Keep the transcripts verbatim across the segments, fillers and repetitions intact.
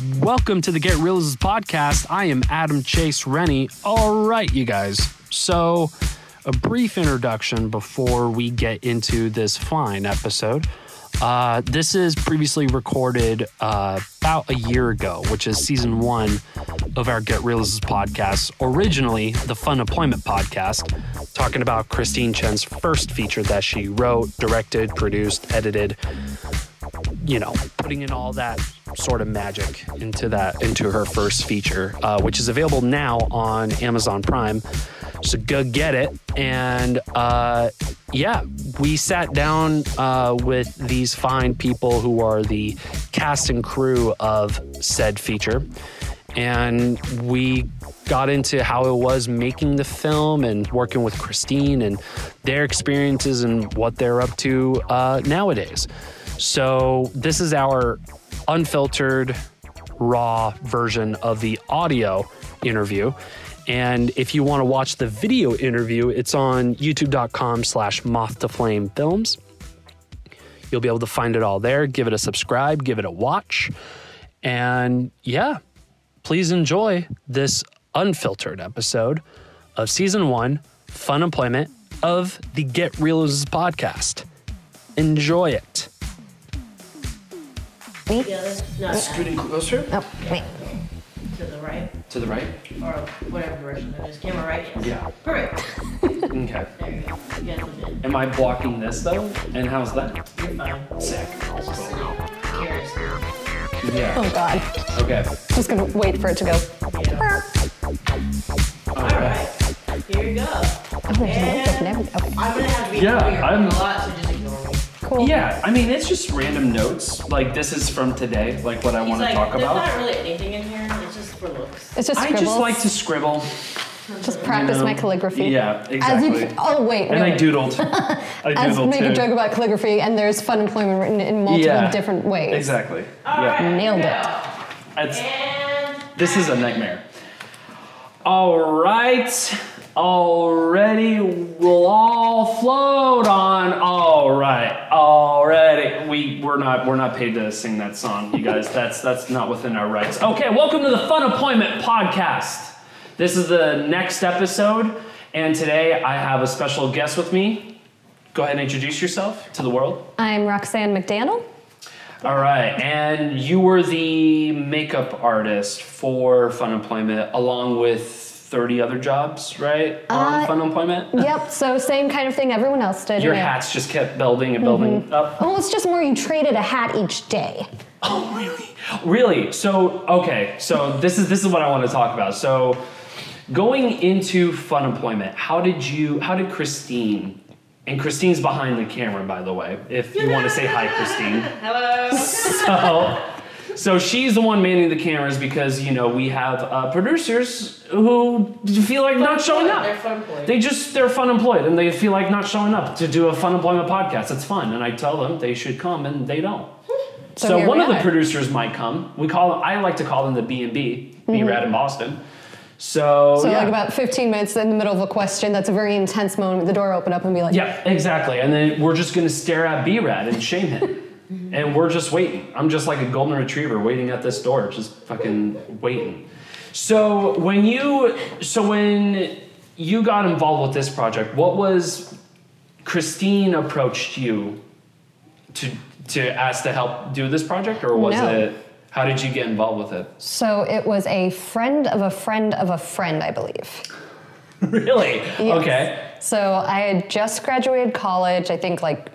Welcome to the Get Realism podcast. I am Adam Chase Rennie. All right, you guys. So, a brief introduction before we get into this fine episode. Uh, this is previously recorded uh, about a year ago, which is season one of our Get Realism podcast. Originally, the Fun Employment podcast, talking about Christine Chen's first feature that she wrote, directed, produced, edited. You know, putting in all that sort of magic into that into her first feature, uh, which is available now on Amazon Prime. So go get it. And uh, yeah, we sat down uh, with these fine people who are the cast and crew of said feature, and we got into how it was making the film and working with Christine and their experiences and what they're up to uh, nowadays. So this is our unfiltered, raw version of the audio interview. And if you want to watch the video interview, it's on youtube.com slash moth to flame films. You'll be able to find it all there. Give it a subscribe, give it a watch. And yeah, please enjoy this unfiltered episode of season one, Fun Employment of the Get Realism podcast. Enjoy it. Me? No, Scooting closer. Oh, wait. to the right, To the right? or whatever direction it is. Camera right, yes. Yeah. Perfect. Okay. There you go. You guys are good. Am I blocking this though? And how's that? You're fine. Sick. That's just curious. Yeah. Oh, God. Okay. Just gonna wait for it to go. Yeah. All All right. right. Here you go. Oh, there's a notebook and everything. Okay, I'm gonna have to be Yeah, moving around I'm- a lot, so just ignore me. cool. Yeah, I mean, it's just random notes. Like, this is from today, like what I He's want to like, talk there's about. not really anything in here. It's just for looks. It's just I scribbles. just like to scribble. Just practice you know? my calligraphy. Yeah, As exactly. you, oh, wait. And no. I doodled. I As doodled make too. a joke about calligraphy, and there's fun employment written in multiple Yeah, different ways. Exactly. All yeah. right, Nailed here we it. go. It's, And this is a nightmare. All right. Already we'll all float on. All right. Already. We we're not we're not paid to sing that song, you guys. That's that's not within our rights. Okay, welcome to the Fun Employment podcast. This is the next episode, and today I have a special guest with me. Go ahead and introduce yourself to the world. I'm Roxanne McDaniel. All right, and you were the makeup artist for Fun Employment, along with thirty other jobs, right? On Uh, Fun Employment. Yep, so same kind of thing everyone else did. Your yeah. hats just kept building and building Mm-hmm. up. Well, it's just more you traded a hat each day. Oh, really? Really? So, okay. So this is this is what I want to talk about. So, going into Fun Employment, how did you? How did Christine? And Christine's behind the camera, by the way. If you want to say hi, Christine. hello. So, so she's the one manning the cameras because, you know, we have uh, producers who feel like not showing up. They're fun employees. They just, they're fun employed and they feel like not showing up to do a Fun Employment podcast. It's fun. And I tell them they should come and they don't. So So, here one we of the are. producers might come. We call them, I like to call them the B and B, B-Rad in Boston. So, So yeah. like about fifteen minutes in the middle of a question, that's a very intense moment. The door open up and be like, Yeah, exactly. And then we're just going to stare at B-Rad and shame him. And we're just waiting. I'm just like a golden retriever waiting at this door, just fucking waiting. So when you, so when you got involved with this project, what was Christine approached you to to ask to help do this project, or was No. it? How did you get involved with it? So it was a friend of a friend of a friend, I believe. Really? Yes. Okay. So I had just graduated college, I think like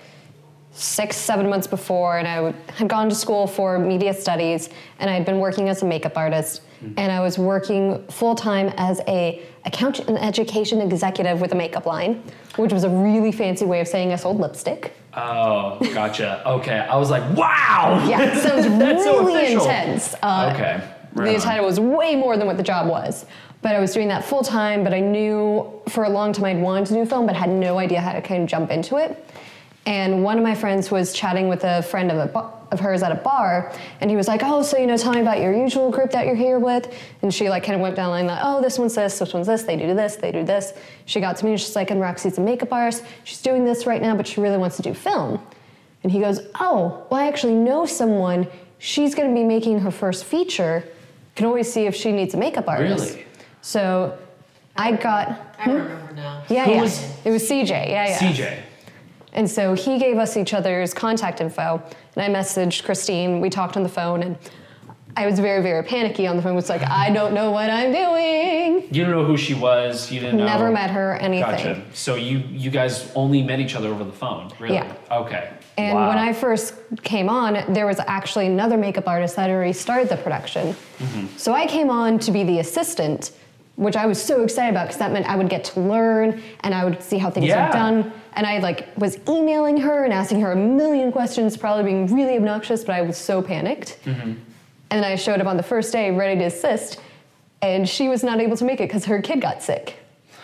six, seven months before, and I w- had gone to school for media studies, and I had been working as a makeup artist, and I was working full-time as a account and education executive with a makeup line, which was a really fancy way of saying I sold lipstick. Oh, gotcha. Okay. I was like, wow. Yeah, so it was That's so really official. intense. Uh, Okay. The Right on. title was way more than what the job was. But I was doing that full time, but I knew for a long time I'd wanted to do film, but had no idea how to kind of jump into it. And one of my friends was chatting with a friend of, a ba- of hers at a bar, and he was like, oh, so, you know, tell me about your usual group that you're here with. And she like kind of went down the line like, oh, this one's this, this one's this, they do this, they do this. She got to me and she's like, and Roxy's a makeup artist. She's doing this right now, but she really wants to do film. And he goes, oh, well, I actually know someone. she's going to be making her first feature. Can always see if she needs a makeup artist. Really? So I got. I remember now. Yeah, Who yeah. was- It was C J. Yeah, yeah. C J. And so he gave us each other's contact info, and I messaged Christine. We talked on the phone, and I was very, very panicky on the phone. It was like, I don't know what I'm doing. You don't know who she was. You didn't know. Never met her, anything. Gotcha. So you you guys only met each other over the phone, really? Yeah. Okay. And Wow. when I first came on, there was actually another makeup artist that had already started the production. Mm-hmm. So I came on to be the assistant, which I was so excited about because that meant I would get to learn and I would see how things Yeah. were done. And I like was emailing her and asking her a million questions, probably being really obnoxious, but I was so panicked. Mm-hmm. And I showed up on the first day ready to assist, and she was not able to make it because her kid got sick.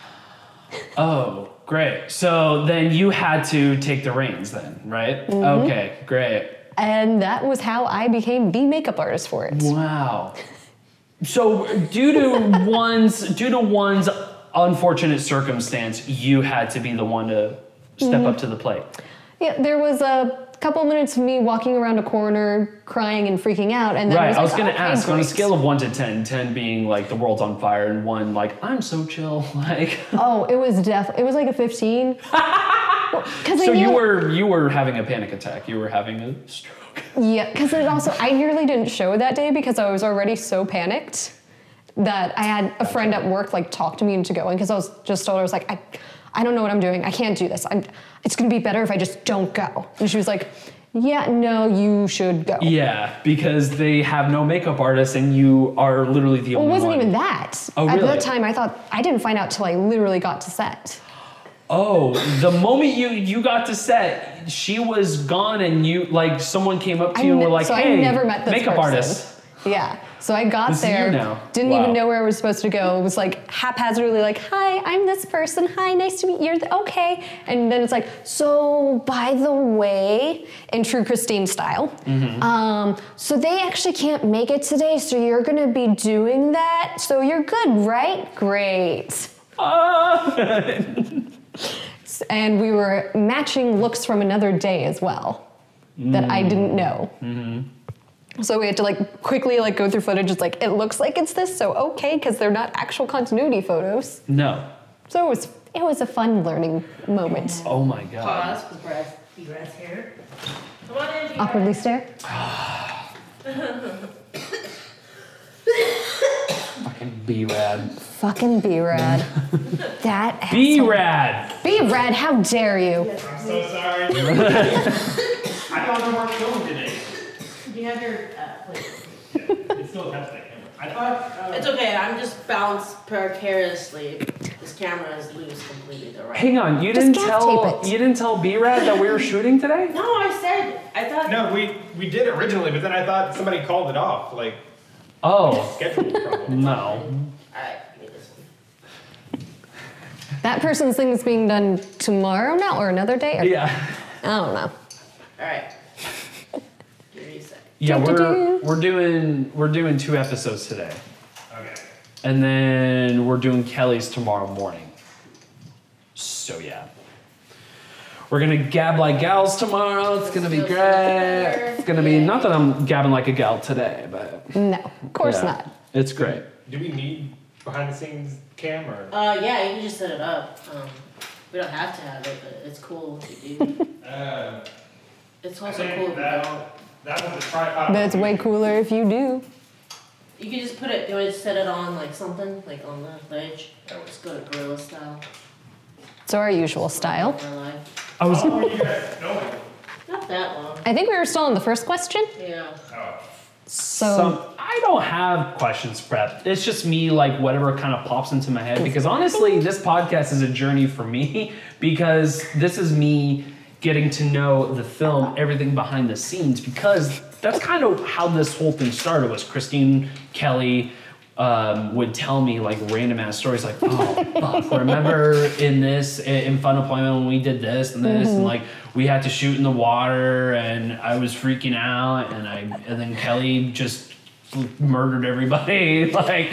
Oh, great. So then you had to take the reins then, right? Mm-hmm. Okay, great. And that was how I became the makeup artist for it. Wow. So due to one's due to one's unfortunate circumstance, you had to be the one to step Mm-hmm. up to the plate. Yeah, there was a couple minutes of me walking around a corner, crying and freaking out, and then Right. it I was like, gonna okay, ask on a great. scale of one to ten, ten being like the world's on fire, and one like I'm so chill. Like. Oh, it was def. It was like a fifteen. Because So you were you were having a panic attack. You were having a stroke. Yeah, because it also I nearly didn't show that day because I was already so panicked that I had a friend at work like talk to me into going because I was just told her I was like I, I don't know what I'm doing. I can't do this. I'm. It's gonna be better if I just don't go. And she was like, yeah, no, you should go. Yeah, because they have no makeup artist, and you are literally the Well, only it wasn't one. even that. Oh, At really? that time, I thought I didn't find out till I literally got to set. Oh, the moment you you got to set, she was gone, and you like someone came up to I you and ne- were like, so "Hey, I never met this makeup person. artist." Yeah. So I got This is you there, now. didn't Wow. even know where I was supposed to go. It was like haphazardly like, hi, I'm this person. Hi, nice to meet you. You're the- okay. And then it's like, so by the way, in true Christine style, Mm-hmm. um, so they actually can't make it today, so you're gonna be doing that. So you're good, right? Great. Ah. And we were matching looks from another day as well that I didn't know. Mm-hmm. So we had to like quickly like go through footage. It's like it looks like it's this, so okay, because they're not actual continuity photos. No. So it was it was a fun learning moment. Oh my god. Pause, because Brad's, Brad's here. Come on in, Brad's. Awkwardly stare. Fucking B-Rad. Fucking B-Rad. That asshole. B-Rad. B-Rad, how dare you? I'm so sorry. I thought we weren't filming today. Do you have your uh, plate? It still has that camera. I thought. Uh, It's okay, I'm just balanced precariously. This camera is loose completely though, right? Hang on, you Just didn't gaff tell tape it. you didn't tell B-Rad that we were shooting today? No, I said, I thought. no, we we did originally, but then I thought somebody called it off, like Oh, schedule problem. no. Alright, give me this one. That person's thing is being done tomorrow now or another day? Or, Yeah. I don't know. Alright. Give me a sec. Yeah, we're Do-do-do. we're doing we're doing two episodes today. Okay. And then we're doing Kelly's tomorrow morning. So yeah. We're gonna gab like gals tomorrow. It's gonna be great. It's gonna be not that I'm gabbing like a gal today, but No, of course yeah, not. It's great. Do we need behind the scenes cam or? Uh, yeah, you can just set it up. Um, we don't have to have it, but it's cool if you do. Uh, It's I also cool think if you that don't. that was a tripod. But it's way cooler if you do. You can just put it, you want to set it on like something, like on the ledge. Or just go to gorilla style. It's our usual style. For life. I was How long were you guys filming? Not that long. I think we were still on the first question. Yeah. Oh. So some I don't have questions prepped. It's just me like whatever kind of pops into my head because honestly this podcast is a journey for me because this is me getting to know the film, everything behind the scenes because that's kind of how this whole thing started was Christine Kelly um, would tell me like random ass stories like, oh fuck, remember in this in Fun Employment when we did this and this and like we had to shoot in the water and I was freaking out and I and then Kelly just murdered everybody like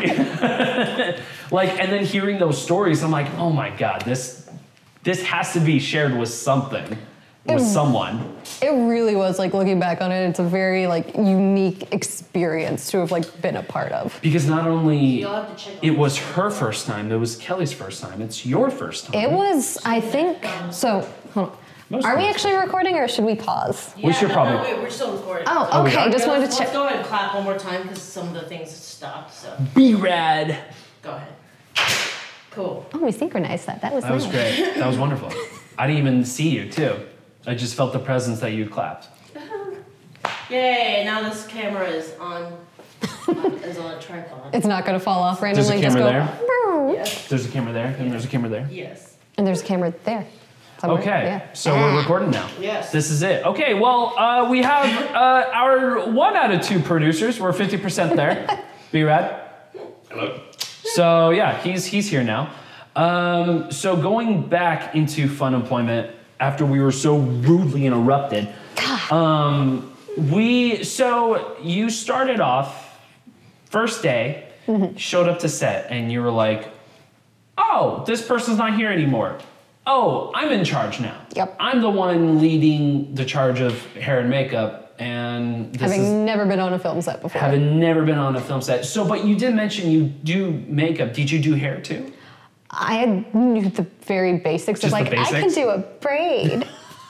like and then hearing those stories I'm like, oh my god, this this has to be shared with something. with It- someone. It really was, like, looking back on it, it's a very, like, unique experience to have, like, been a part of. Because not only You'll have to check on it was this. her first time, it was Kelly's first time. It's your first time. It was, I think, so, hold on. Most Are we times. actually recording or should we pause? We should no, probably- No, wait, we're still recording. Oh, Oh, we okay, are? just Yeah, wanted let's, to check. let's go ahead and clap one more time because some of the things stopped. So Be rad. go ahead. Cool. Oh, we synchronized that. That was That was nice. great. That was wonderful. I didn't even see you too. I just felt the presence that you clapped. Yay! Now this camera is on. is on a tripod. It's not going to fall off There's a randomly. Just camera go. there. "Brrr." Yes. There's a camera there, and there's a camera there. Yes. And there's a camera there. somewhere. Okay, Yeah. so we're recording now. Yes. This is it. Okay, well, uh, we have uh, our one out of two producers. We're fifty percent there. B-Rad. Hello. So yeah, he's he's here now. Um, so going back into fun employment after we were so rudely interrupted, um, we so you started off first day, Mm-hmm. showed up to set, and you were like, "Oh, this person's not here anymore. Oh, I'm in charge now. Yep. I'm the one leading the charge of hair and makeup, and this Having is." never been on a film set before. Having never been on a film set. So, but you did mention you do makeup. Did you do hair too? I had knew the very basics Just of the like, I can basics? do a braid.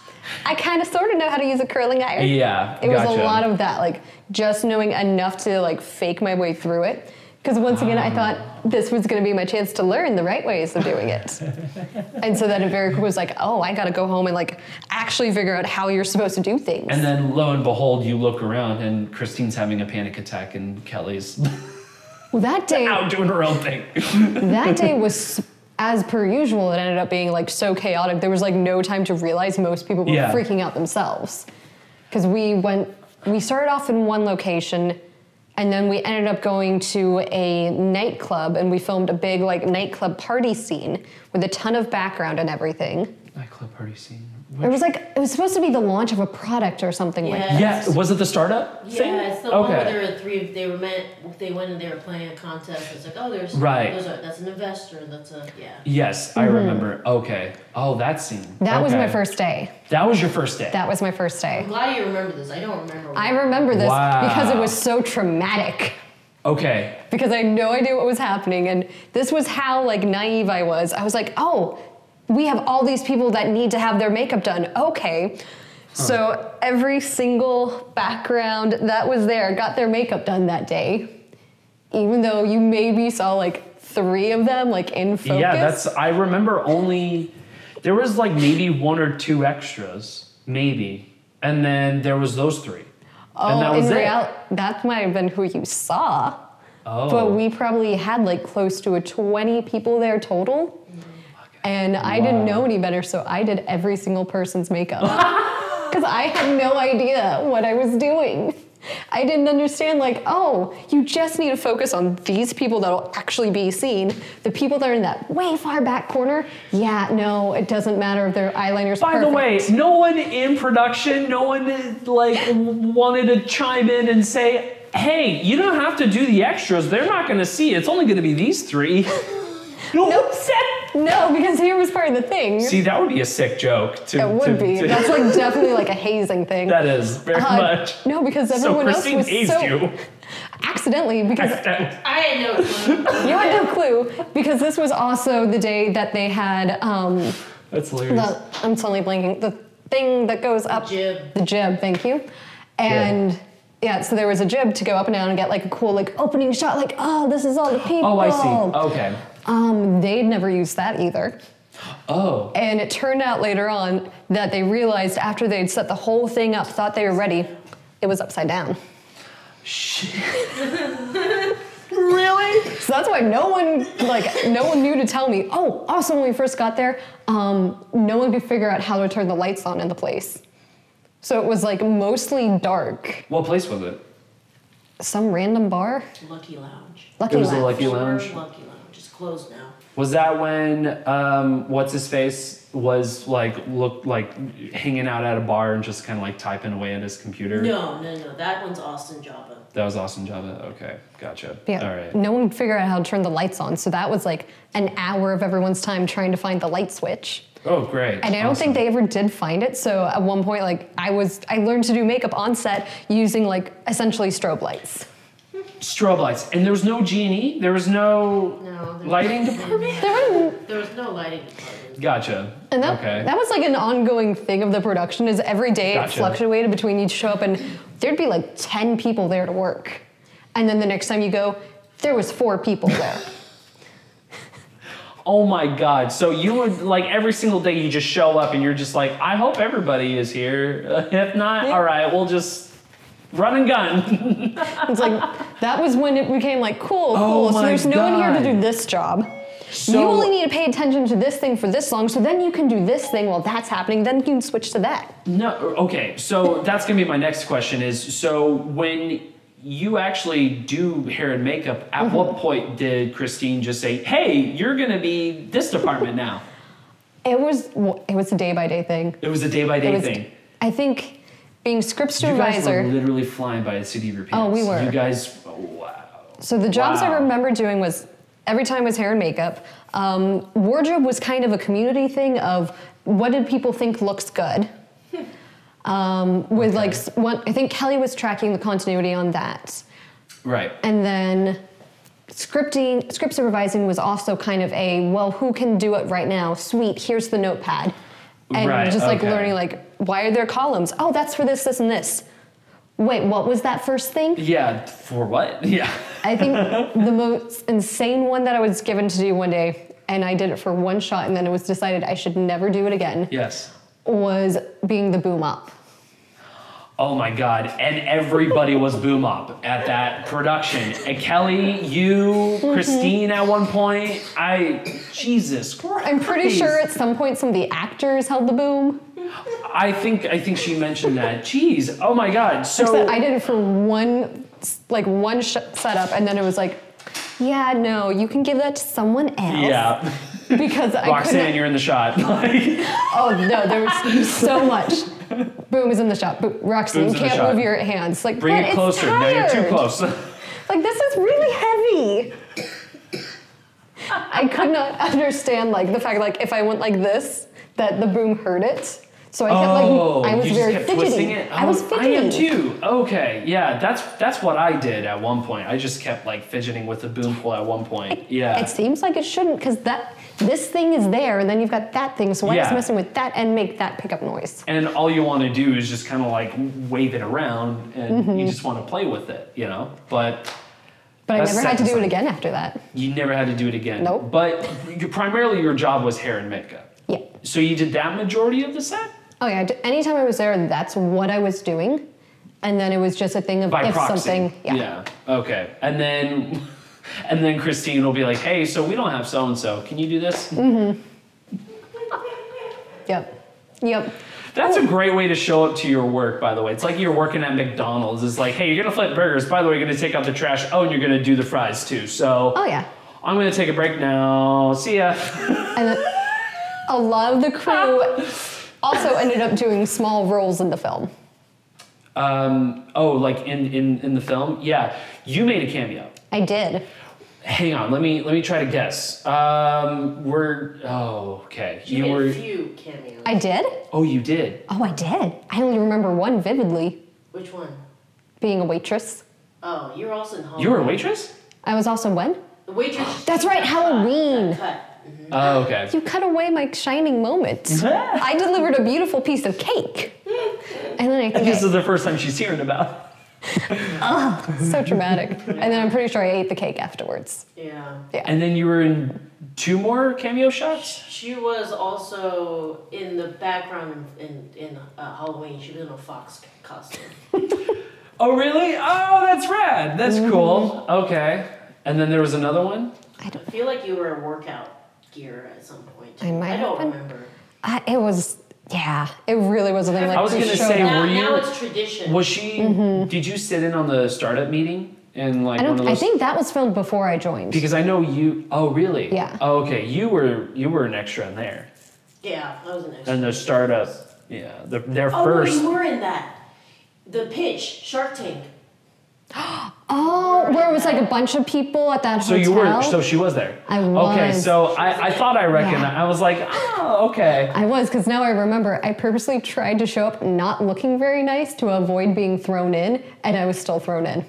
I kind of sort of know how to use a curling iron. Yeah, It was gotcha. a lot of that, like just knowing enough to like fake my way through it. Because once again, I thought this was going to be my chance to learn the right ways of doing it. And so then it very quick was like, oh, I got to go home and like actually figure out how you're supposed to do things. And then lo and behold, you look around and Christine's having a panic attack and Kelly's well, that day, out doing her own thing. that day was, as per usual, it ended up being like so chaotic. There was like no time to realize most people were Yeah. freaking out themselves. Because we went, we started off in one location, and then we ended up going to a nightclub, and we filmed a big like nightclub party scene with a ton of background and everything. Nightclub party scene. It was like it was supposed to be the launch of a product or something like that. Yeah. Yeah, was it the startup thing? Yeah, it's the one where Okay. there were three. They were meant. They went and they were playing a contest. It's like, oh, there's Right. There's a, that's an investor. That's a yeah. Yes, I remember. Okay. Oh, that scene. Mm-hmm. That was Okay. my first day. That was your first day. That was my first day. I'm glad you remember this. I don't remember. I remember this Wow. because it was so traumatic. Okay. Because I had no idea what was happening, and this was how like naive I was. I was like, oh, we have all these people that need to have their makeup done. Okay. So every single background that was there got their makeup done that day. Even though you maybe saw like three of them like in focus. Yeah, that's. I remember only there was like maybe one or two extras, maybe, and then there was those three, oh, and that was in it. reality, that might have been who you saw. Oh. But we probably had like close to a twenty people there total. And I didn't know any better, so I did every single person's makeup. Because I had no idea what I was doing. I didn't understand, like, oh, you just need to focus on these people that'll actually be seen. The people that are in that way far back corner, yeah, no, it doesn't matter if their eyeliner's By perfect. the way, no one in production, no one like wanted to chime in and say, "Hey, you don't have to do the extras. They're not going to see it. It's only going to be these three." No one said. No, because here was part of the thing. See, that would be a sick joke. To, it would to- be. to- That's like definitely like a hazing thing. that is very Uh, much. No, because So everyone else Christine was hazed so you. accidentally because I had no clue. you had no clue because this was also the day that they had um, That's hilarious. the I'm suddenly blanking the thing that goes up jib. the jib. Thank you. And yeah, so there was a jib to go up and down and get like a cool like opening shot. Like, oh, this is all the people. Oh, I see. Okay. Um, they'd never used that either. Oh. And it turned out later on that they realized after they'd set the whole thing up, thought they were ready, it was upside down. Shit. Really? So that's why no one, like, no one knew to tell me, oh, also when we first got there, um, no one could figure out how to turn the lights on in the place. So it was like mostly dark. What place was it? Some random bar? Lucky Lounge. Lucky It was the Lounge. Lucky Lounge. Lucky Lounge. It's closed now. Was that when um, what's his face was like look like hanging out at a bar and just kind of like typing away at his computer? No, no, no. That one's Austin Java. That was Austin Java. Okay, gotcha. Yeah. All right. No one could figure out how to turn the lights on. So that was like an hour of everyone's time trying to find the light switch. Oh, great. And I don't Awesome. think they ever did find it. So at one point, like I was, I learned to do makeup on set using like essentially strobe lights. Strobe lights. And there was no G and E? There was no, No, there lighting was- department? There were, There was no lighting department. Gotcha. and that, okay. that was like an ongoing thing of the production. Is every day Gotcha. it fluctuated between you'd show up and there'd be like ten people there to work, and then the next time you go, there was four people there. Oh my God. So you would, like, every single day you just show up and you're just like, I hope everybody is here. Uh, if not, Yeah. all right, we'll just run and gun. It's like that was when it became like cool, Oh cool. So my there's no one here to God. do this job. So- you only need to pay attention to this thing for this long, so then you can do this thing while that's happening. Then you can switch to that. No, okay. So that's going to be my next question is, so when you actually do hair and makeup, at Mm-hmm. what point did Christine just say, hey, you're going to be this department now? It was it was a day by day thing. It was a day by It day was. thing. I think being script You guys supervisor. were literally flying by the seat of your pants. Oh, we were. You guys, oh, wow. So the jobs I Wow. remember doing was every time was hair and makeup. Um, wardrobe was kind of a community thing of what did people think looks good. Um, with Okay. like s- one, I think Kelly was tracking the continuity on that. Right. And then scripting, script supervising was also kind of a, well, who can do it right now? Sweet, here's the notepad. And Right, just like okay. learning like, why are there columns? Oh, that's for this, this, and this. Wait, what was that first thing? Yeah, for what? Yeah. I think the most insane one that I was given to do one day, and I did it for one shot and then it was decided I should never do it again, Yes. was being the boom up. Oh my God. And everybody was boom up at that production. And Kelly, you, Christine at one point. I, Jesus Christ. I'm pretty sure at some point some of the actors held the boom. I think, I think she mentioned that. Jeez. Oh my God. So. Except I did it for one, like one sh- setup, and then it was like, yeah, no, you can give that to someone else. Yeah. Because I Roxanne, couldn't. you're in the shot. Like, Oh no, there was so much. Boom is in the shot. But Roxanne, Boom's you in the can't shot. move your hands. Like, bring but it it's closer. No, you're too tired. close. Like, this is really heavy. I could not understand like the fact like if I went like this, that the boom hurt it. So I kept Oh, like I was you just very kept fidgety. twisting it? I was Oh, fidgety. I am too. Okay, yeah, that's that's what I did at one point. I just kept like fidgeting with the boom pole at one point. Yeah. It seems like it shouldn't because that this thing is there and then you've got that thing. So why Yeah. just messing with that and make that pick up noise? And all you want to do is just kind of like wave it around, and you just want to play with it, you know. But But I That's never had to do it second again after that. you never had to do it again. Nope. But you, primarily, your job was hair and makeup. Yeah. So you did that majority of the set Oh yeah. d- Anytime I was there, that's what I was doing, and then it was just a thing of by if proxy. something. Yeah. Yeah. Okay. And then, and then Christine will be like, "Hey, so we don't have so and so. Can you do this?" Mm-hmm. Yep. Yep. That's a great way to show up to your work, by the way. It's like you're working at McDonald's. It's like, hey, you're gonna flip burgers. By the way, you're gonna take out the trash. Oh, and you're gonna do the fries too. So Oh yeah. I'm gonna take a break now. See ya. And then a lot of the crew also ended up doing small roles in the film. Um, oh, like in, in, in the film? Yeah. You made a cameo. I did. Hang on, let me let me try to guess. Um, we're oh, okay. You, You made were a few cameos. I did? oh, you did. Oh, I did. I only remember one vividly, Which one? being a waitress. Oh, you were also in Halloween. You were a waitress? I was also when? The waitress. That's right, Halloween. Got cut. Oh, okay. You cut away my shining moment. I delivered a beautiful piece of cake. And then I think This I, is the first time she's hearing about. so traumatic. And then I'm pretty sure I ate the cake afterwards. Yeah. Yeah. And then you were in two more cameo shots? She was also in the background in in uh, Halloween. She was in a fox costume. Oh, really? Oh, that's rad. That's cool. Okay. And then there was another one? I feel like you were in workout gear at some point. I might I don't have been. remember. I, it was, yeah, it really was a thing. Like, I was we gonna showed say, up- Now, were you- now it's tradition. Was she, did you sit in on the startup meeting? And like I one don't. of I those? think that was filmed before I joined. Because I know you, oh, really? Yeah. Oh, okay. You were, you were an extra in there. yeah, that was an extra. And the startup, yeah, the, their Oh, first. you were in that. The pitch, Shark Tank. Oh, where was like a bunch of people at that So hotel. you were, so she was there. I was. Okay, so I, I thought I recognized. Yeah. I was like, oh, okay. I was, because now I remember I purposely tried to show up not looking very nice to avoid being thrown in, and I was still thrown in.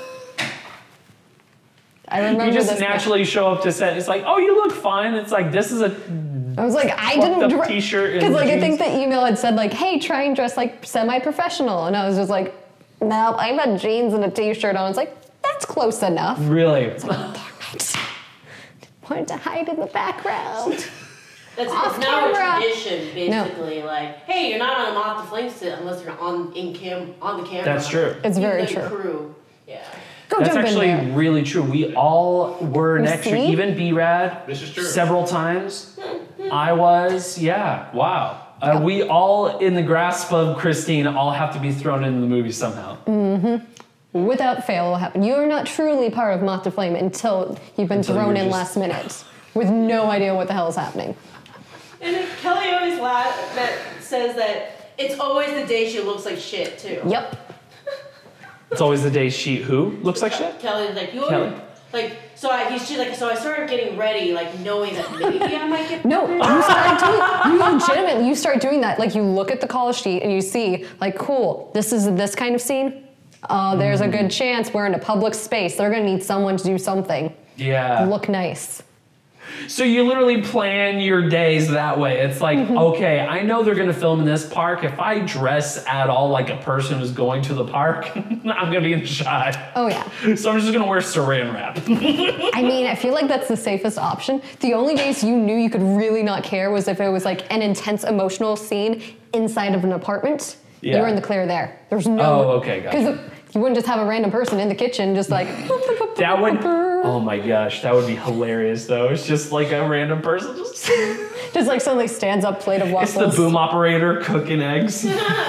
I remember You just this naturally show up to set. It's like, oh, you look fine. It's like, this is a I was like, I fucked didn't up t-shirt and because like I jeans. think the email had said like, hey, try and dress like semi-professional, and I was just like, no, I had jeans and a t-shirt on. I was like, that's close enough. really. Wanted to hide in the background. That's Off it's now a camera. tradition, No. basically. Like, hey, you're not on a Mock the Flame sit unless you're on in cam on the camera. That's true. It's very Even the true. Crew. Yeah. Go That's jump actually in there. really true. We all were You next year, see? even B-Rad. This is true. Several times. I was, yeah, wow. Uh, we all, in the grasp of Christine, all have to be thrown into the movie somehow. Without fail, will happen. You are not truly part of Moth to Flame until you've been Until thrown you're in just- last minute with no idea what the hell is happening. And then Kelly always la- that says that it's always the day she looks like shit too. Yep. It's always the day she, who looks like shit? Kelly's like, you Kelly. always, like, so I, he's, she's like, so I started getting ready, like, knowing that maybe I might get No, you start doing, you legitimately, you start doing that. Like you look at the call sheet and you see, like, cool, this is this kind of scene. Uh, there's a good chance we're in a public space. They're gonna need someone to do something. Yeah. Look nice. So you literally plan your days that way. It's like, Mm-hmm. okay, I know they're gonna film in this park. If I dress at all like a person who's going to the park, I'm gonna be in the shot. Oh yeah. So I'm just gonna wear saran wrap. I mean, I feel like that's the safest option. The only days you knew you could really not care was if it was like an intense emotional scene inside of an apartment. You Yeah. were in the clear there. There's no. Oh, okay, gotcha. Because you wouldn't just have a random person in the kitchen just like. That would, oh my gosh, that would be hilarious though. It's just like a random person just. Just like suddenly stands up, plate of It's waffles. the boom operator cooking eggs.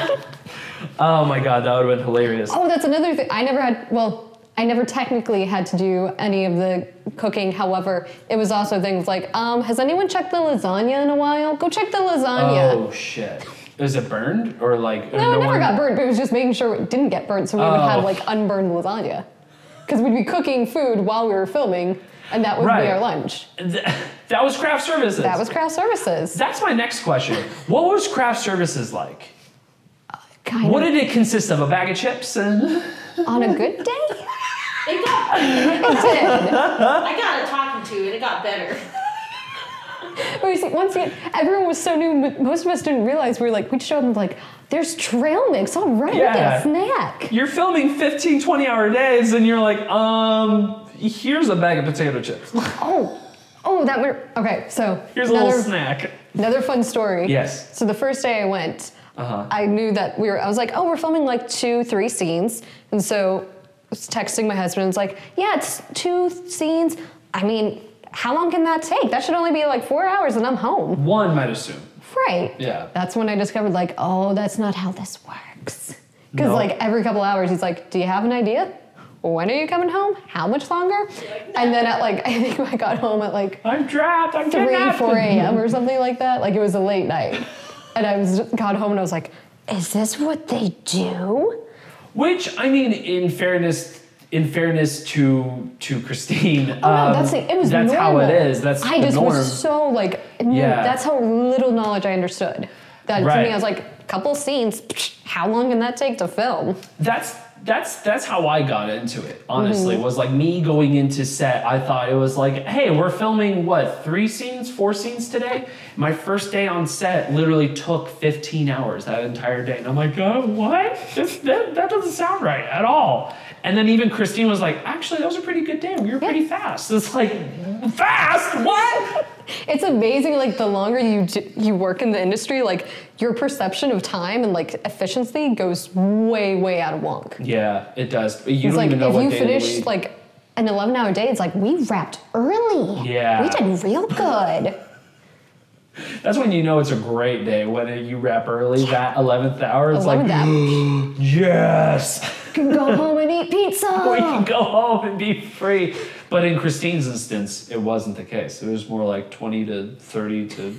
Oh my god, that would have been hilarious. Oh, that's another thing. I never had, well, I never technically had to do any of the cooking. However, it was also things like, um, has anyone checked the lasagna in a while? Go check the lasagna. Oh shit. Is it burned or like? no, it never one- got burnt, but it was just making sure it didn't get burnt so we would Oh. have like unburned lasagna. Because we'd be cooking food while we were filming, and that would Right. be our lunch. Th- That was craft services. That was craft services. That's my next question. What was craft services like? Kind What of did it consist of? A bag of chips and. on a good day. It got, It did. I got a talking to, and it got better. But you see, once again, everyone was so new. m- Most of us didn't realize we were like, we'd show up and be like, there's trail mix. All right, Yeah. we get a snack. You're filming fifteen, twenty hour days and you're like, um, here's a bag of potato chips. Oh, oh, that were okay. So Here's a another, little snack. another fun story. Yes. So the first day I went, Uh-huh. I knew that we were. I was like, oh, we're filming like two, three scenes, and so I was texting my husband. It's like, yeah, it's two scenes. I mean, how long can that take? That should only be like four hours, and I'm home. One might assume. Right. Yeah. That's when I discovered, like, oh, that's not how this works. Because, No. like, every couple hours, he's like, do you have an idea? When are you coming home? How much longer? And then at, like, I think I got home at, like, I'm trapped. I'm three, kidnapped. four a.m. or something like that. Like, it was a late night. And I was got home and I was like, is this what they do? Which, I mean, in fairness, in fairness to to Christine, Oh, um, no, that's the, it was that's normal. how it is. That's I the just norm. was so, like, n- Yeah. that's how little knowledge I understood. That to Right. me, I was like, couple scenes, how long can that take to film? That's that's that's how I got into it. Mm-hmm. Honestly, was like me going into set. I thought it was like, hey, we're filming what three scenes, four scenes today. My first day on set literally took fifteen hours that entire day, and I'm like, oh, what? This, that that doesn't sound right at all. And then even Christine was like, actually, that was a pretty good day. We were pretty fast. It's like, fast? What? It's amazing, like the longer you d- you work in the industry, like your perception of time and like efficiency goes way, way out of wonk. Yeah, it does. You It's don't like even know if what you day of the finish week. like an eleven-hour day, it's like we wrapped early. Yeah. we did real good. That's when you know it's a great day, when you wrap early, that eleventh hour. It's eleventh like, hour. yes, Can go home and eat pizza. we can go home and be free. But in Christine's instance, it wasn't the case. It was more like twenty to thirty to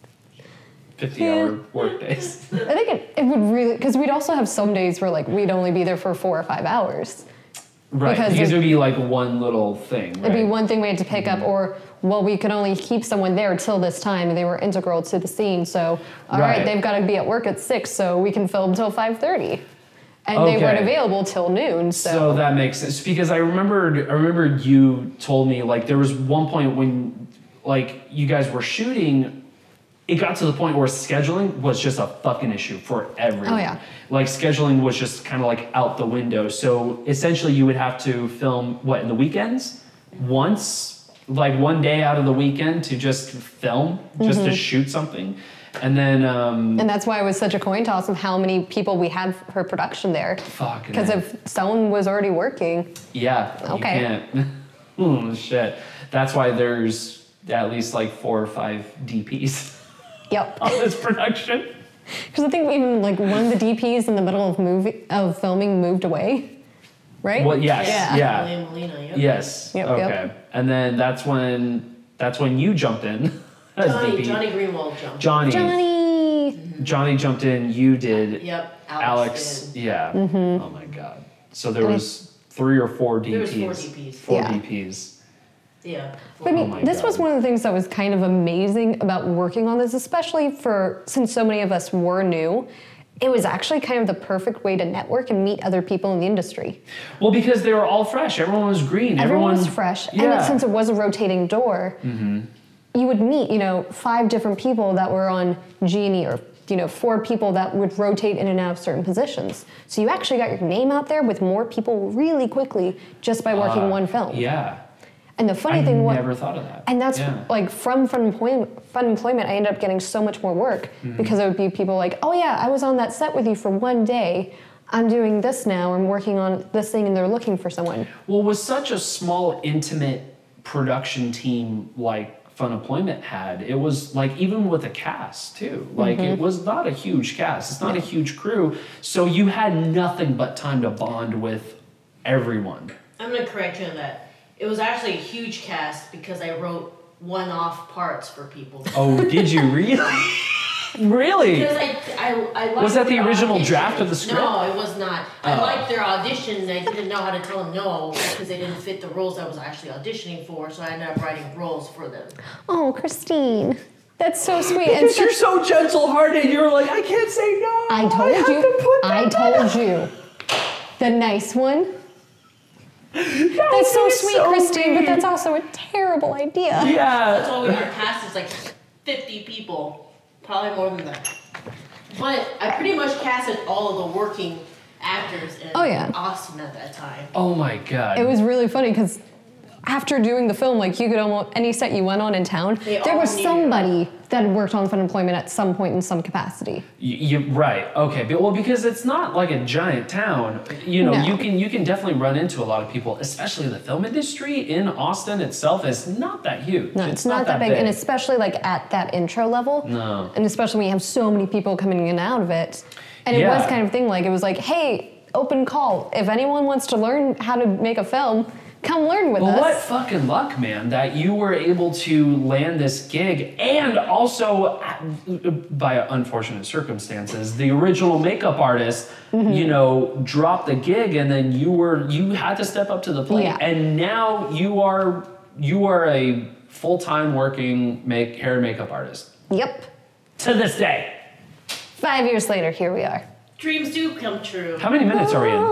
fifty hour work days. I think it, it would really, because we'd also have some days where like we'd only be there for four or five hours. Right, Because because, it- it would be like one little thing. Right? It'd be one thing we had to pick up, or well, we could only keep someone there till this time, and they were integral to the scene. So, all right, Right. they've got to be at work at six, so we can film till five thirty, and they weren't Okay. available till noon. So, So that makes sense because I remembered. I remembered you told me like there was one point when like you guys were shooting. It got to the point where scheduling was just a fucking issue for everyone. Oh, yeah. Like scheduling was just kind of like out the window. So essentially, you would have to film what in the weekends once, like one day out of the weekend to just film, just Mm-hmm. to shoot something, and then um, and that's why it was such a coin toss of how many people we had for production there. fucking Because if someone was already working, yeah, Okay. you can't. Hmm, shit. That's why there's at least like four or five D Ps yep. on this production. Because I think even like one of the D Ps in the middle of movie of filming moved away, right? Well, yes, Yeah. yeah, William Molina, yep. yes. Yep, okay, yep. and then that's when that's when you jumped in as Johnny, D P. Johnny Greenwald jumped. Johnny, Johnny. Johnny jumped in. You did. Yep, Alex, Alex, did. yeah. Oh my god. So there And was three or four D Ps. There was four D Ps. Four Yeah. D Ps. Yeah. But I mean, Oh my this was God. one of the things that was kind of amazing about working on this, especially for since so many of us were new. It was actually kind of the perfect way to network and meet other people in the industry. Well, because they were all fresh. Everyone was green. Everyone was fresh, Yeah. and since it was a rotating door, you would meet, you know, five different people that were on Genie, or you know, four people that would rotate in and out of certain positions. So you actually got your name out there with more people really quickly just by working Uh, one film. Yeah. And the funny I thing was, never thought of that. and that's Yeah. like from fun employment, fun employment, I ended up getting so much more work Mm-hmm. because it would be people like, oh yeah, I was on that set with you for one day. I'm doing this now. I'm working on this thing, and they're looking for someone. Well, with such a small, intimate production team like Fun Employment had, it was like even with a cast too. Like Mm-hmm. it was not a huge cast. It's not a huge crew. So you had nothing but time to bond with everyone. I'm gonna correct you on that. It was actually a huge cast because I wrote one-off parts for people. Oh, did you really? Really? Because I, I, I liked Was that the their original audition. draft of the script? No, it was not. I Oh. liked their audition, and I didn't know how to tell them no because they didn't fit the roles I was actually auditioning for. So I ended up writing roles for them. Oh, Christine, that's so sweet. And Because such- you're so gentle-hearted. You're like, I can't say no. I told have you. to put I that told down." you. The nice one. That That's so would be sweet, so Christine, but mean. that's also a terrible idea. That's Yeah. why we were cast as like fifty people, probably more than that. But I pretty much casted all of the working actors in Oh, yeah. Austin at that time. Oh my god. It was really funny because after doing the film, like you could almost any set you went on in town, They there all was knew. somebody that had worked on Fun Employment at some point in some capacity. You, you right. Okay. But, well, because it's not like a giant town. You know, No. you can you can definitely run into a lot of people, especially the film industry in Austin itself is not that huge. No, it's, not, that big. and especially like at that intro level. No. And especially when you have so many people coming in and out of it. And it was Yeah. kind of thing like it was like, hey, open call. If anyone wants to learn how to make a film, come learn with Well, us. what fucking luck, man, that you were able to land this gig and also, uh, by unfortunate circumstances, the original makeup artist, Mm-hmm. you know, dropped the gig and then you were, you had to step up to the plate. Yeah. And now you are, you are a full-time working make hair and makeup artist. Yep. To this day. Five years later, here we are. Dreams do come true. How many minutes are we in?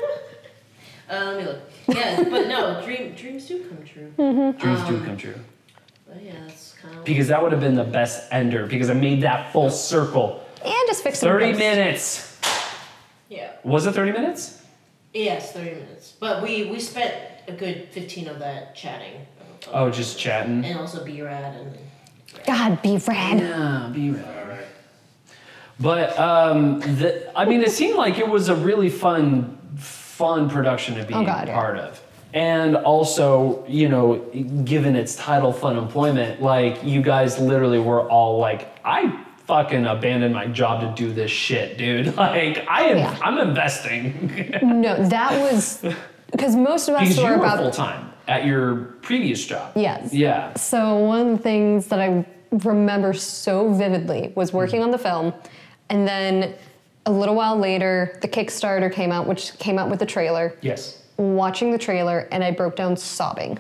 Uh, let me look. Yeah, but no, dream, dreams do come true. Dreams Um, do come true. But yeah, that's kind of. Because that would have been the best ender because I made that full circle. And just fix it. in thirty post. minutes. Yeah. Was it thirty minutes? Yes, thirty minutes. But we we spent a good fifteen of that chatting. Oh, just chatting. And also B-Rad and. God, be rad. Yeah, be right. But um, the, I mean, it seemed like it was a really fun, fun production to be Oh, God, yeah. part of. And also, you know, given its title, Fun Employment, like you guys literally were all like, I fucking abandoned my job to do this shit, dude. Like, I am, Yeah. I'm investing. No, that was because most of us Because you were were about full time at your previous job. Yes. Yeah. So one of the things that I remember so vividly was working on the film, and then a little while later, the Kickstarter came out, which came out with the trailer. Yes. watching the trailer and I broke down sobbing.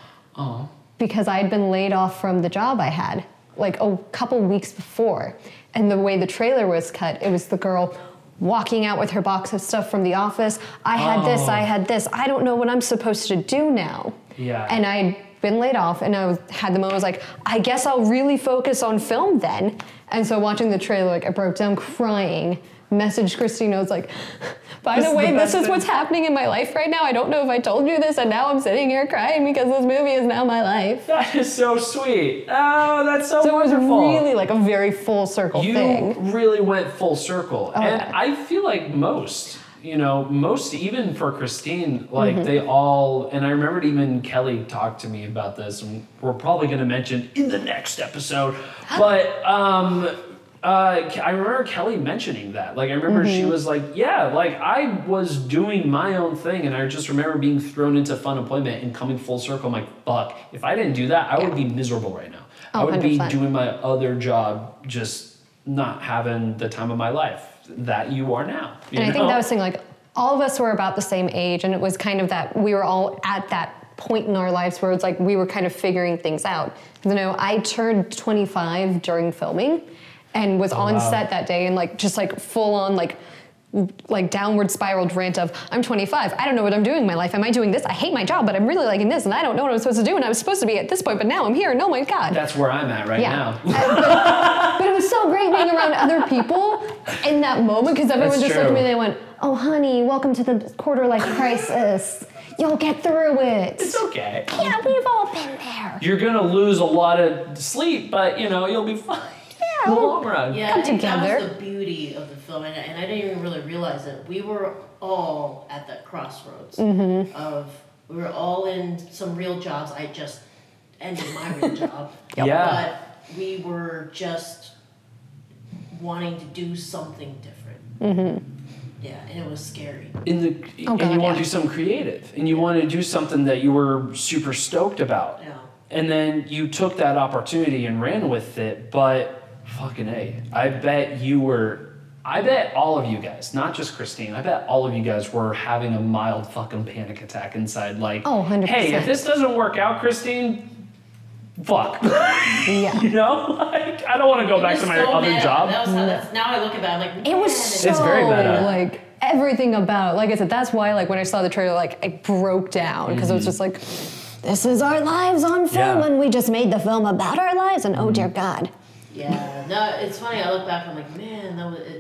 Oh. Because I had been laid off from the job I had like a couple weeks before. And the way the trailer was cut, it was the girl walking out with her box of stuff from the office. I had oh. this, I had this. I don't know what I'm supposed to do now. Yeah. And I'd been laid off and I was, had the moment, I was like, I guess I'll really focus on film then. And so watching the trailer, like I broke down crying, messaged Christine, I was like, by the way, this is what's happening in my life right now. I don't know if I told you this, and now I'm sitting here crying because this movie is now my life. That is so sweet. Oh, that's so, so wonderful. So it was really like a very full circle you thing. You really went full circle. Oh, and yeah. I feel like most, you know, most, even for Christine, like mm-hmm. they all, and I remembered even Kelly talked to me about this, and we're probably going to mention in the next episode, but um, uh, I remember Kelly mentioning that. Like, I remember mm-hmm. she was like, yeah, like I was doing my own thing, and I just remember being thrown into fun employment and coming full circle. I'm like, fuck, if I didn't do that, I yeah. would be miserable right now. Oh, I would one hundred percent. Be doing my other job, just not having the time of my life that you are now. You and I know? think that was saying like all of us were about the same age, and it was kind of that we were all at that point in our lives where it's like we were kind of figuring things out. You know, I turned twenty-five during filming and was oh, on wow. set that day and like just like full on like like downward spiraled rant of I'm twenty-five, I don't know what I'm doing in my life. Am I doing this? I hate my job, but I'm really liking this, and I don't know what I'm supposed to do, and I was supposed to be at this point, but now I'm here, and oh my God. That's where I'm at right yeah. now. uh, but, but it was so great being around other people in that moment, because everyone That's just true. looked at me and they went, oh honey, welcome to the quarter life crisis. You'll get through it. It's okay. Yeah, we've all been there. You're gonna lose a lot of sleep, but you know, you'll be fine. Yeah, in the long run. Yeah, come I think together. that was the beauty of the film, and, and I didn't even really realize it. We were all at that crossroads mm-hmm. of we were all in some real jobs. I just ended my real job. Yeah. But we were just wanting to do something different. Mm-hmm. Yeah, and it was scary. In the oh, and God, you want yeah. to do something creative, and you want to do something that you were super stoked about. Yeah. And then you took that opportunity and ran with it, but fucking A, I bet you were, I bet all of you guys, not just Christine, I bet all of you guys were having a mild fucking panic attack inside. Like, oh, one hundred percent. Hey, if this doesn't work out, Christine, fuck. Yeah. You know? Like, I don't want to go It back was to my so other meta. job. That was how, that's, now I look at it, I'm like, It was man, so, It's very meta. like, everything about it. Like I said, that's why, like, when I saw the trailer, like, I broke down, because mm-hmm. it was just like, this is our lives on film, Yeah. and we just made the film about our lives, and oh dear God. Yeah, no, it's funny. I look back, I'm like, man, that was it.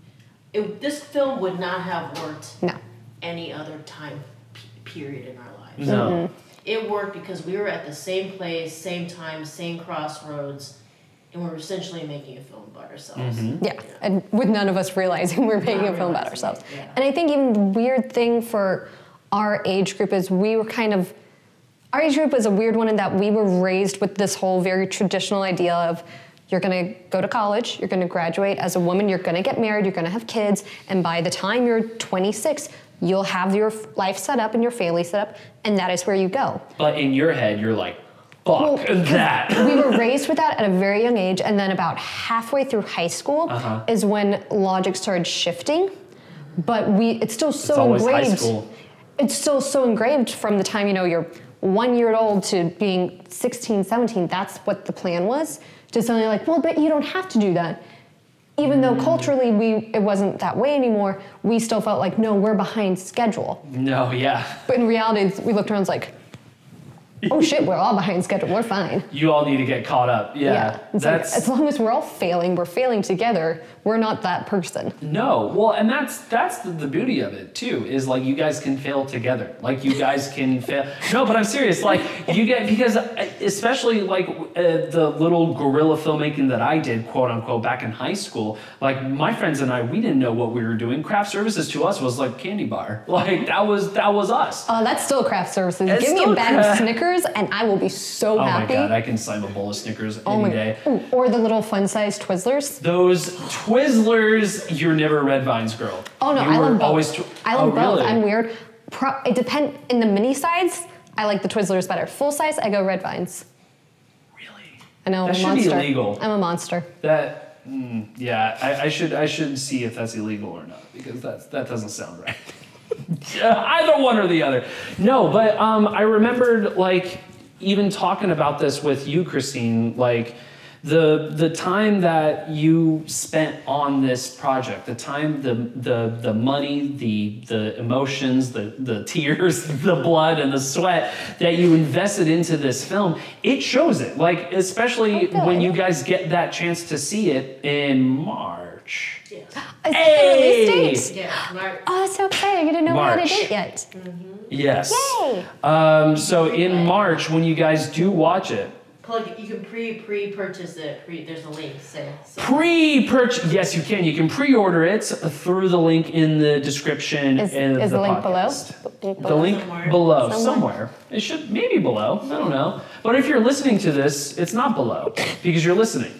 It this film would not have worked No. any other time p- period in our lives. No. Mm-hmm. It worked because we were at the same place, same time, same crossroads, and we were essentially making a film about ourselves. Mm-hmm. Yeah, and with none of us realizing we were making Not a film about realizing ourselves. it, yeah. And I think even the weird thing for our age group is we were kind of, our age group was a weird one in that we were raised with this whole very traditional idea of you're gonna go to college, you're gonna graduate as a woman, you're gonna get married, you're gonna have kids, and by the time you're twenty-six, you'll have your life set up and your family set up, and that is where you go. But in your head, you're like, fuck Well, 'cause that. We were raised with that at a very young age, and then about halfway through high school Uh-huh. is when logic started shifting. But we, it's still so It's always high engraved. school. It's still so engraved from the time, you know, you're one year old to being sixteen, seventeen. That's what the plan was. To suddenly like, well, but you don't have to do that. Even though culturally we it wasn't that way anymore, we still felt like, no, we're behind schedule. No, yeah. But in reality, we looked around and was like, oh shit, we're all behind schedule, we're fine. You all need to get caught up. Yeah. It's like, as long as we're all failing, we're failing together, we're not that person. No, well, and that's that's the, the beauty of it too. Is like you guys can fail together. Like you guys can fail. No, but I'm serious. Like you get because especially like uh, the little guerrilla filmmaking that I did, quote unquote, back in high school. Like my friends and I, we didn't know what we were doing. Craft services to us was like candy bar. Like that was that was us. Oh, uh, that's still craft services. It's Give me still a bag cra- of Snickers and I will be so oh happy. my god, I can slam a bowl of Snickers oh any my day. Ooh, or the little fun-sized Twizzlers. Those Twizzlers, you're never Red Vines girl. Oh no, you I were love both. Always tw- I love oh, both. really? I'm weird. Pro- it depend in the mini size. I like the Twizzlers better. Full size, I go Red Vines. Really? I know. That I'm a should monster. be illegal. I'm a monster. That, mm, yeah, I, I should I should see if that's illegal or not because that's that doesn't sound right. Either one or the other. No, but um, I remembered like even talking about this with you, Christine, like the the time that you spent on this project, the time, the the the money, the the emotions, the the tears, the blood and the sweat that you invested into this film, it shows it. Like especially Okay. when you guys get that chance to see it in March. Yes. It's Hey! the release date. Yeah, Mark. Oh, that's so exciting. I didn't know we had a March. date yet. Yes. Yay! Um, so in March, when you guys do watch it, Plug. You can pre pre purchase it. Pre. There's a link. Say. So. pre-purchase. Yes, you can. You can pre-order it through the link in the description. Is, in is the, the link podcast. below? The link Somewhere. below, Somewhere. somewhere. It should maybe below. I don't know. But if you're listening to this, it's not below because you're listening.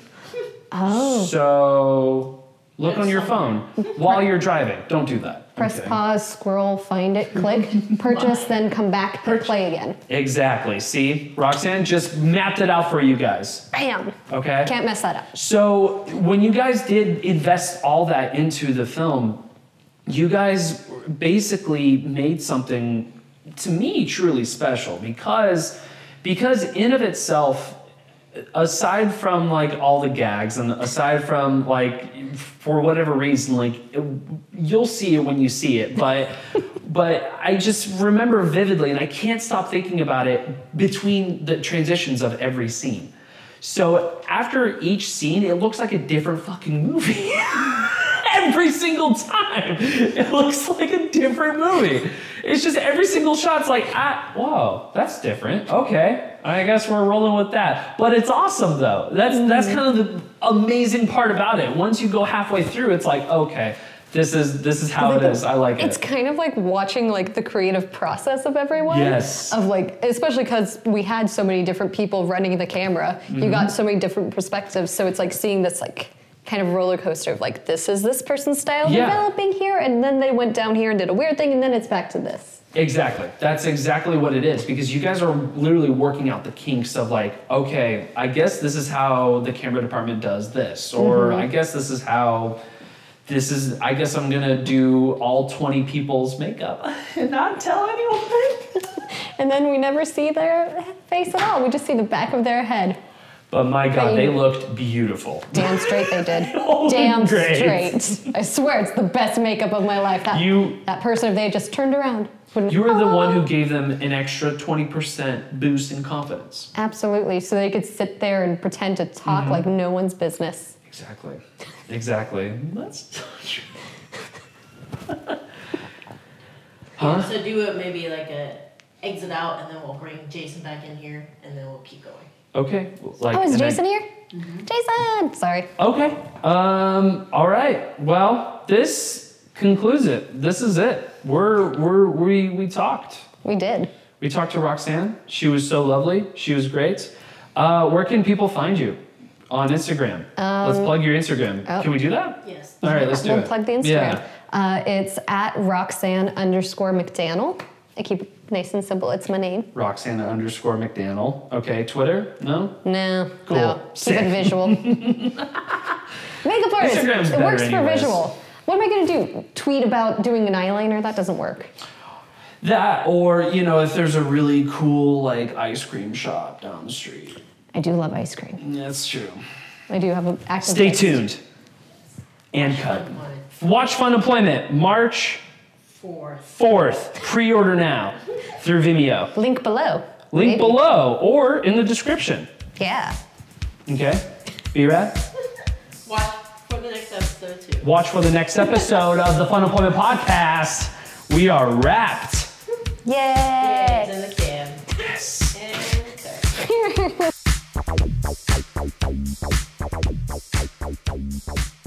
Oh. So look It's on your somewhere. phone while you're driving. Don't do that. Press Okay. pause, scroll, find it, click, purchase, then come back, hit play again. Exactly. See, Roxanne just mapped it out for you guys. Bam! Okay. Can't mess that up. So when you guys did invest all that into the film, you guys basically made something to me truly special because because in of itself, aside from like all the gags and aside from like for whatever reason, like you'll see it when you see it, but but I just remember vividly and I can't stop thinking about it between the transitions of every scene. So after each scene, it looks like a different fucking movie. Every single time, it looks like a different movie. It's just every single shot's like, ah, whoa, that's different. Okay, I guess we're rolling with that. But it's awesome though. That's that's kind of the amazing part about it. Once you go halfway through, it's like, okay, this is this is how it is. I like It's it. kind of like watching like the creative process of everyone. Yes. Of like, especially because we had so many different people running the camera. Mm-hmm. You got so many different perspectives. So it's like seeing this like kind of roller coaster of like, this is this person's style Yeah. developing here, and then they went down here and did a weird thing, and then it's back to this. Exactly. That's exactly what it is because you guys are literally working out the kinks of like, okay, I guess this is how the camera department does this, or I guess this is how this is, I guess I'm gonna do all twenty people's makeup and not tell anyone. And then we never see their face at all. We just see the back of their head. But my God, But they you- looked beautiful. Damn straight they did. Oh, Damn great. straight. I swear it's the best makeup of my life. That, You- that person, if they had just turned around, wouldn't. You were the Oh. one who gave them an extra twenty percent boost in confidence. Absolutely. So they could sit there and pretend to talk Mm-hmm. like no one's business. Exactly. Exactly. That's Yeah, so do it maybe like a exit out, and then we'll bring Jason back in here, and then we'll keep going. okay. Like, Oh, is and I- Jason here? Jason! Sorry. Okay. Um, all right. Well, this concludes it. This is it. We're we're we we talked. We did. We talked to Roxanne. She was so lovely. She was great. Uh, where can people find you? On Instagram. Let's plug your Instagram. oh. Can we do that? Yes. All right, let's do We'll it. plug the Instagram. Yeah. Uh, it's at Roxanne underscore McDaniel. I keep it nice and simple. It's my name. Roxanne underscore McDaniel. Okay. Twitter? No? No. Cool. No. Keep Sick. it visual. Makeup artist. Instagram's it better works for anyways. visual. What am I going to do? Tweet about doing an eyeliner? That doesn't work. That, or, you know, if there's a really cool, like, ice cream shop down the street. I do love ice cream. That's true. I do have an active Stay taste. tuned. And cut. One, Watch Fun Employment, March four. fourth. Pre-order now through Vimeo. Link below. Link Maybe. below or in the description. Yeah. Okay? B-Rad? Watch for the next episode too. Watch for the next episode of the Fun Employment Podcast. We are wrapped. Yeah, Yay! it's in the can. Yes. And cut.